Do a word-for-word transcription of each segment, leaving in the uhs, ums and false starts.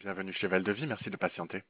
Bienvenue chez Val de Vie, merci de patienter.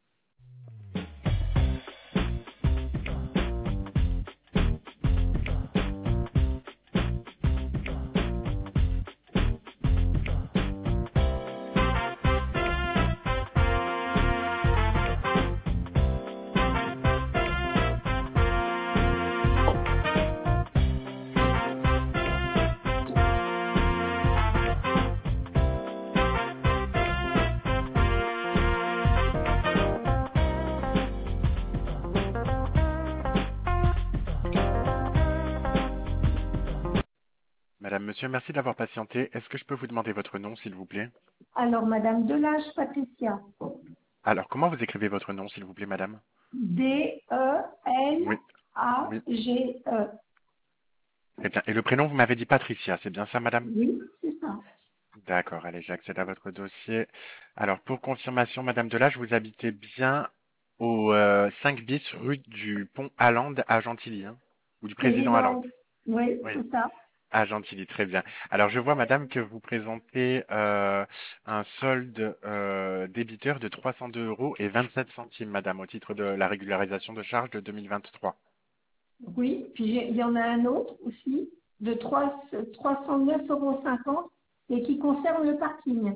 Madame, monsieur, merci d'avoir patienté. Est-ce que je peux vous demander votre nom, s'il vous plaît? Alors, Madame Delage Patricia, Alors, comment vous écrivez votre nom, s'il vous plaît, madame? Oui, oui. D E L A G E. Très bien. Et le prénom, vous m'avez dit Patricia, c'est bien ça, madame? Oui, c'est ça. D'accord, allez, j'accède à votre dossier. Alors, pour confirmation, madame Delage, vous habitez bien au euh, cinq bis rue du Pont Allende à Gentilly, hein? Ou du Président Allende? Président, oui, Oui. c'est ça. Ah, Gentilly, très bien. Alors, je vois, madame, que vous présentez euh, un solde euh, débiteur de trois cent deux euros et vingt-sept centimes, madame, au titre de la régularisation de charges de deux mille vingt-trois. Oui, puis j'ai- il y en a un autre aussi de trois trois cent neuf euros cinquante et qui concerne le parking.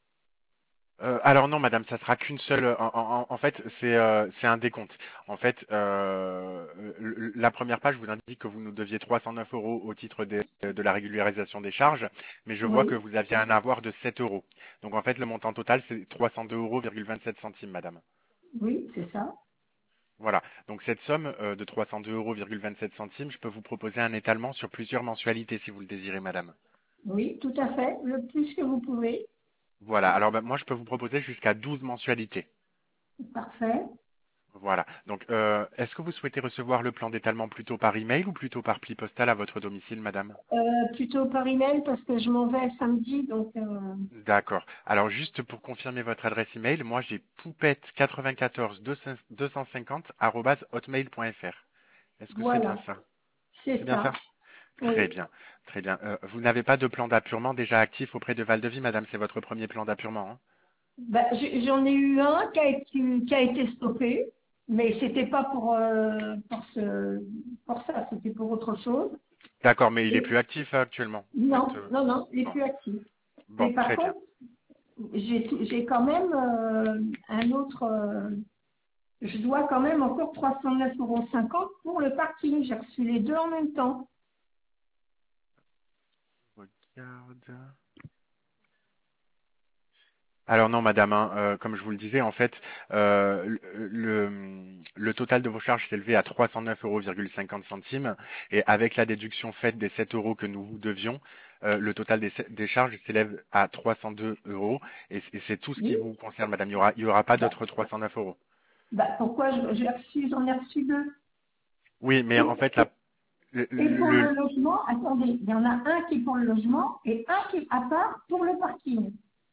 Euh, alors non, madame, ça sera qu'une seule. En, en- en fait, c'est euh, c'est un décompte. En fait, euh, le- la première page vous indique que vous nous deviez trois cent neuf euros au titre des- de la régularisation des charges, mais je vois que Oui, vous aviez un avoir de sept euros. Donc en fait, le montant total, c'est trois cent deux euros, vingt-sept centimes, madame. oui, c'est ça. Voilà. Donc cette somme euh, de trois cent deux euros, vingt-sept centimes, je peux vous proposer un étalement sur plusieurs mensualités si vous le désirez, madame. Oui, tout à fait. Le plus que vous pouvez. Voilà. Alors ben, moi, je peux vous proposer jusqu'à douze mensualités. Parfait. Voilà. Donc, euh, est-ce que vous souhaitez recevoir le plan d'étalement plutôt par email ou plutôt par pli postal à votre domicile, madame? Euh, plutôt par email parce que je m'en vais samedi, donc euh, D'accord. Alors, juste pour confirmer votre adresse email, moi j'ai poupette quatre-vingt-quatorze deux cent cinquante arobase hotmail point fr. Est-ce que c'est bien voilà, ça? C'est c'est bien ça. ça? Très Oui. bien, très bien. Euh, vous n'avez pas de plan d'appurement déjà actif auprès de Val-de-Vie, madame? C'est votre premier plan d'appurement, hein? Ben, j- j'en ai eu un qui a été, qui a été stoppé, mais c'était pas pour, euh, pour, ce, pour ça, c'était pour autre chose. D'accord, mais il est Et plus actif euh, actuellement. Vous faites, non, euh, non, non, il est Bon, plus actif. bon, Mais par très bien. contre, j'ai j'ai quand même euh, un autre, euh, je dois quand même encore trois cent neuf euros cinquante pour le parking. J'ai reçu les deux en même temps. Regarde. Alors non, madame, hein, euh, comme je vous le disais, en fait, euh, le, le, le total de vos charges s'élevait à trois cent neuf euros cinquante centimes et avec la déduction faite des sept euros que nous vous devions, euh, le total des, des charges s'élève à trois cent deux euros et, c- et c'est tout ce qui Oui. vous concerne, madame. Il y aura, il y aura pas Bah, d'autres trois cent neuf euros. bah, pourquoi je- j'ai reçu, j'en ai reçu deux. Oui, mais en Et, fait, la, le, et pour le- le logement, attendez, il y en a un qui est pour le logement et un qui est à part pour le parking.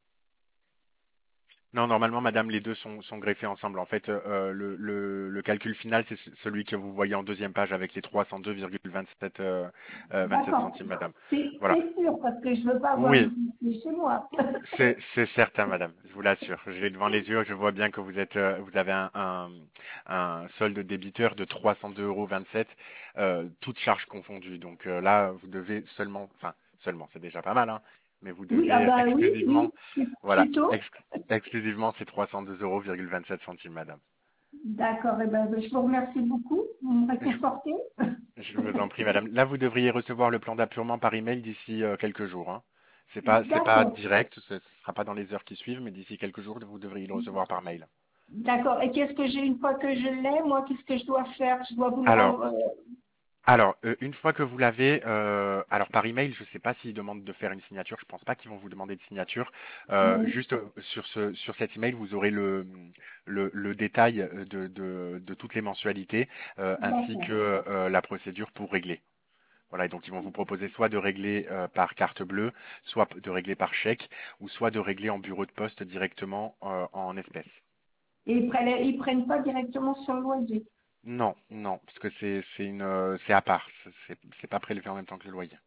Non, normalement, madame, les deux sont, sont greffés ensemble. En fait, euh, le, le, le calcul final, c'est ce- celui que vous voyez en deuxième page avec les trois cent deux virgule vingt-sept euh, euh, vingt-sept D'accord. centimes, madame. C'est Voilà. c'est sûr, parce que je ne veux pas avoir Oui, une piscine chez moi. c'est c'est certain, madame. Je vous l'assure. Je l'ai devant les yeux. Je vois bien que vous êtes, euh, vous avez un, un, un solde débiteur de trois cent deux euros vingt-sept, euh, toutes charges confondues. Donc euh, là, vous devez seulement, enfin seulement, c'est déjà pas mal, hein, mais vous Oui, ah devez bah oui, exclusivement, oui, voilà, plutôt. ex- exclusivement ces trois cent deux euros vingt-sept centimes, madame. D'accord, eh ben, je vous remercie beaucoup. Vous me Je, réconfortez. je vous en prie, madame. Là, vous devriez recevoir le plan d'appurement par email d'ici euh, quelques jours, hein. C'est pas, c'est pas D'accord. direct, ce ne sera pas dans les heures qui suivent, mais d'ici quelques jours, vous devriez le recevoir par mail. D'accord. Et qu'est-ce que j'ai une fois que je l'ai, moi, qu'est-ce que je dois faire? Je dois vous le Alors, renvoyer. alors, euh, une fois que vous l'avez, euh, alors par email, je ne sais pas s'ils demandent de faire une signature. Je pense pas qu'ils vont vous demander de signature. Euh, Oui. juste euh, sur ce, sur cet email, vous aurez le, le, le détail de, de, de toutes les mensualités, euh, ainsi D'accord. que euh, la procédure pour régler. Voilà, et donc ils vont vous proposer soit de régler euh, par carte bleue, soit de régler par chèque, ou soit de régler en bureau de poste directement euh, en espèces. Et ils prennent, ils prennent pas directement sur le loyer. Non, non, parce que c'est c'est une euh, c'est à part, c'est c'est c'est pas prélevé en même temps que le loyer.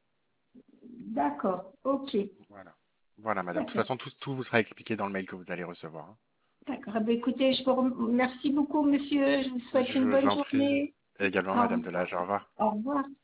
D'accord. Ok. Voilà. Voilà, madame. De toute D'accord. façon, tout, tout vous sera expliqué dans le mail que vous allez recevoir, hein. D'accord. Eh bien, écoutez, je vous remercie beaucoup, monsieur. Je vous souhaite Je une vous bonne en prie journée. également, Au Madame revoir. Delage. Au revoir. Au revoir.